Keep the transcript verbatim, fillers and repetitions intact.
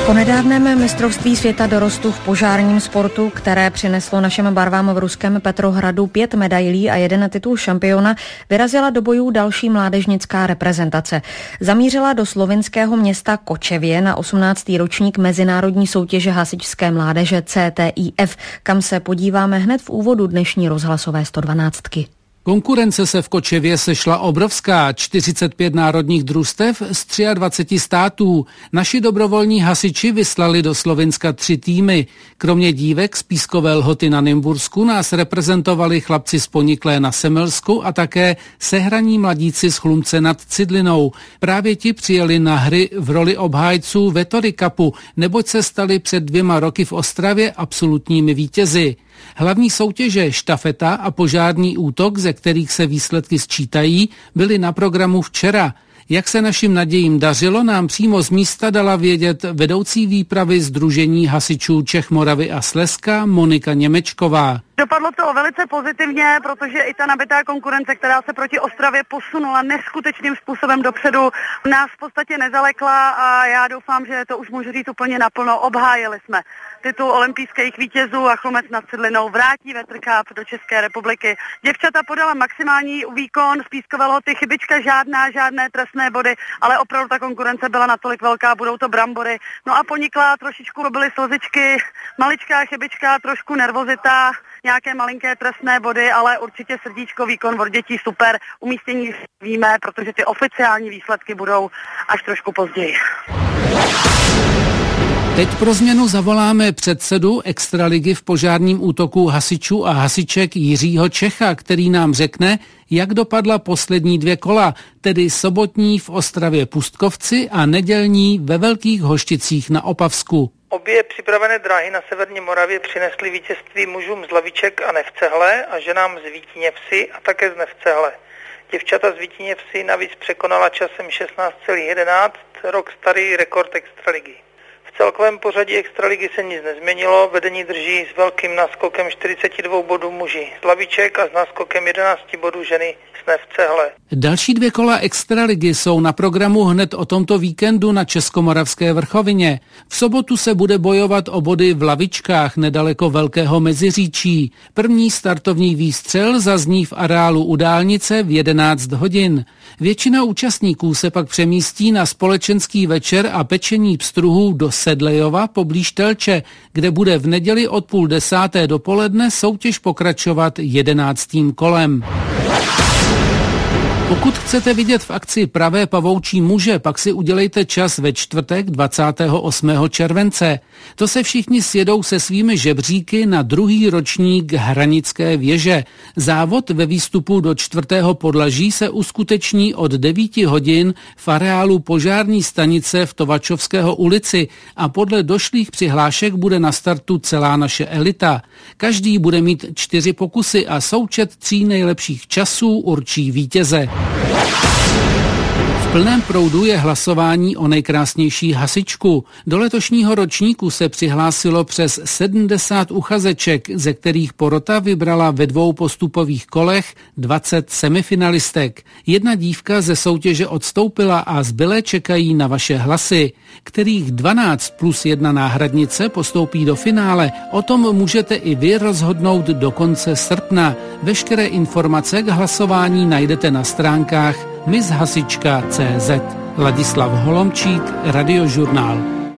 Po nedávném mistrovství světa dorostu v požárním sportu, které přineslo našim barvám v ruském Petrohradu pět medailí a jeden titul šampiona, vyrazila do bojů další mládežnická reprezentace. Zamířila do slovinského města Kočevě na osmnáctý ročník mezinárodní soutěže hasičské mládeže C T I F, kam se podíváme hned v úvodu dnešní rozhlasové sto dvanáctky. Konkurence se v Kočevě sešla obrovská, čtyřicet pět národních družstev z dvaceti třech států. Naši dobrovolní hasiči vyslali do Slovinska tři týmy. Kromě dívek z Pískové Lhoty na Nymbursku nás reprezentovali chlapci z Poniklé na Semelsku a také sehraní mladíci z Chlumce nad Cidlinou. Právě ti přijeli na hry v roli obhájců Vettori Cupu, neboť se stali před dvěma roky v Ostravě absolutními vítězi. Hlavní soutěže, štafeta a požární útok, ze kterých se výsledky sčítají, byly na programu včera. Jak se našim nadějím dařilo, nám přímo z místa dala vědět vedoucí výpravy Sdružení hasičů Čech, Moravy a Slezska Monika Němečková. Dopadlo to velice pozitivně, protože i ta nabitá konkurence, která se proti Ostravě posunula neskutečným způsobem dopředu, nás v podstatě nezalekla a já doufám, že to už můžu říct úplně naplno. Obhájili jsme titul olympijských vítězů a Chlumec nad Cidlinou vrátí Vettori Cup do České republiky. Děvčata podala maximální výkon, z Pískové Lhoty chybička žádná, žádné trestné body, ale opravdu ta konkurence byla natolik velká, budou to brambory. No a Poniklá trošičku robily slzičky, maličká chybička, trošku nervozita, nějaké malinké trestné body, ale určitě srdíčko, výkon od dětí super. Umístění víme, protože ty oficiální výsledky budou až trošku později. Teď pro změnu zavoláme předsedu extraligy v požárním útoku hasičů a hasiček Jiřího Čecha, který nám řekne, jak dopadla poslední dvě kola, tedy sobotní v Ostravě Pustkovci a nedělní ve Velkých Hošticích na Opavsku. Obě připravené dráhy na severní Moravě přinesly vítězství mužům z Laviček a Nevcehle a ženám z Vítiněvsi a také z Nevcehle. Děvčata z Vítiněvsi navíc překonala časem šestnáct celá jedenáct, rok starý rekord extraligy. V celkovém pořadí extraligy se nic nezměnilo, vedení drží s velkým náskokem čtyřicet dva bodů muži z Laviček a s náskokem jedenáct bodů ženy z Nevcehle. Další dvě kola extraligy jsou na programu hned o tomto víkendu na Českomoravské vrchovině. V sobotu se bude bojovat o body v Lavičkách nedaleko Velkého Meziříčí. První startovní výstřel zazní v areálu u dálnice v jedenáct hodin. Většina účastníků se pak přemístí na společenský večer a pečení pstruhů do Sedlejova poblíž Telče, kde bude v neděli od půl desáté dopoledne soutěž pokračovat jedenáctým kolem. Pokud chcete vidět v akci pravé pavoučí muže, pak si udělejte čas ve čtvrtek dvacátého osmého července. To se všichni sjedou se svými žebříky na druhý ročník Hranické věže. Závod ve výstupu do čtvrtého podlaží se uskuteční od devíti hodin v areálu požární stanice v Tovačovského ulici a podle došlých přihlášek bude na startu celá naše elita. Každý bude mít čtyři pokusy a součet tří nejlepších časů určí vítěze. V plném proudu je hlasování o nejkrásnější hasičku. Do letošního ročníku se přihlásilo přes sedmdesát uchazeček, ze kterých porota vybrala ve dvou postupových kolech dvacet semifinalistek. Jedna dívka ze soutěže odstoupila a zbylé čekají na vaše hlasy, kterých dvanáct plus jedna náhradnice postoupí do finále. O tom můžete i vy rozhodnout do konce srpna. Veškeré informace k hlasování najdete na stránkách mishasička tečka cé zet. Ladislav Holomčík, Radiožurnál.